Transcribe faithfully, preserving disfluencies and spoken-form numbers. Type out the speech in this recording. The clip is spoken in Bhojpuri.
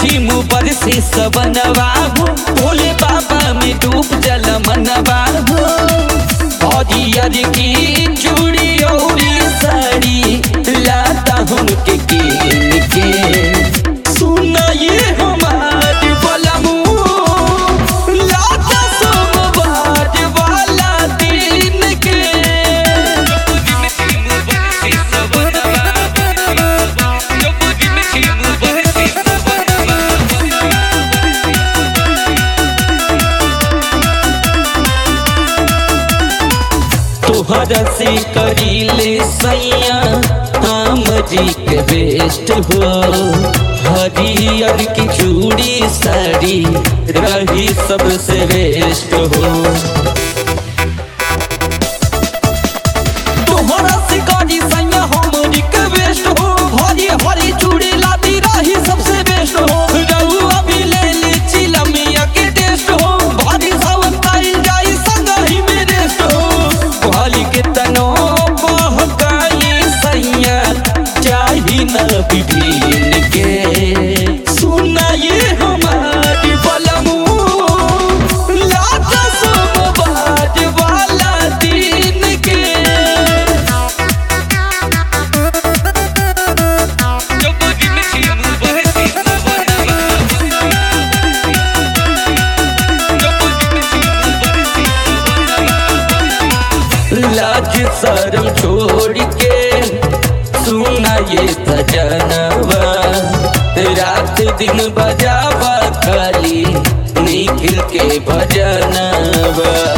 झिम बरसे सबनवा हो, भोले बाबा में डूब जल मनवा हो। हरियर की चूड़ी और साड़ी लाता हमके कीन के। सुना ये हमार बलमू लाता सोमवार वाला दिन के। तोहरा से करीले सैया हम जी के बेस्ट हो। हरियर की चूड़ी साड़ी रही सबसे बेस्ट हो। तोहरा से करी सैया हम जी के बेस्ट हो। हरी हरी चूड़ी लाती रही सबसे बेस्ट हो। रहुआ भी ले ले चिलमिया के टेस्ट हो। भारी सावन काई जाई संगही में रेस्ट हो। भाली के तनो बहकाई सैया चाही न बिभिन के। सुना ये हमारी बलमू लाता सोमवार वाला दिन के। लाज शर्म छोड़ के सुना ये सजनवा। रात दिन बजावा खाली निखिल के भजनवा।